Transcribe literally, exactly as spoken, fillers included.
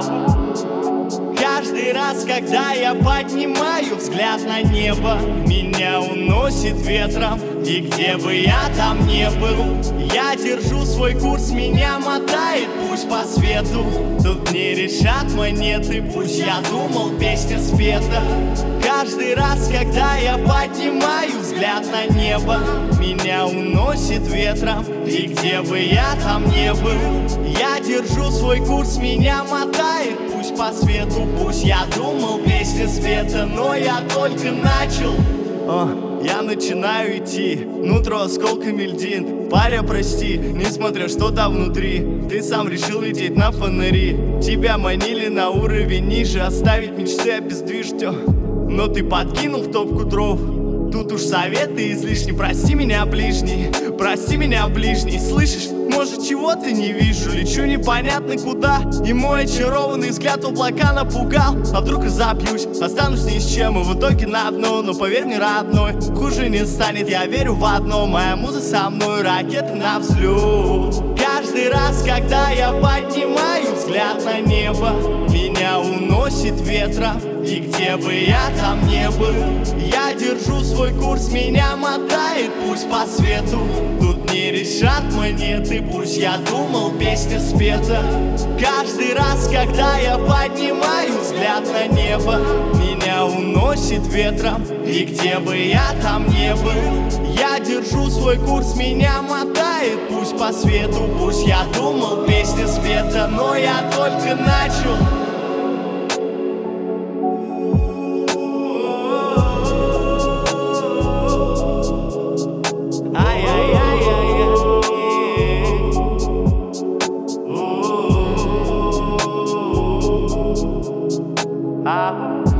Каждый раз, когда я поднимаю взгляд на небо, меня уносит ветром, и где бы я там не был, я держу свой курс, меня мотает, пусть по свету. Тут не решат монеты, пусть я думал, песня спета. Каждый раз, когда я поднимаю взгляд на небо, меня уносит ветром, и где бы я там не был, я держу свой курс, меня мотает, пусть по свету. Пусть я думал, песня света, но я только начал. О, я начинаю идти, нутро осколками льдин. Паря, прости, несмотря что там внутри, ты сам решил лететь на фонари. Тебя манили на уровень ниже, оставить мечты обездвижить. Но ты подкинул в топку дров. Тут уж советы излишни, прости меня, ближний, прости меня, ближний. Слышишь, может, чего-то не вижу, лечу непонятно куда, и мой очарованный взгляд облака напугал. А вдруг разобьюсь, останусь ни с чем, и в итоге на одно. Но поверь мне, родной, хуже не станет, я верю в одно. Моя муза со мной, ракеты на взлет. Каждый раз, когда я поднимаю взгляд на небо, меня уносит ветром, и где бы я там не был, я держу свой курс, меня мотает, пусть по свету. Тут не решат монеты, пусть я думал, песня спета. Каждый раз, когда я поднимаю взгляд на небо, меня уносит ветром, и где бы я там не был, я держу свой курс, меня мотает, пусть по свету. Пусть я думал, песня спета, но я только начал. Ah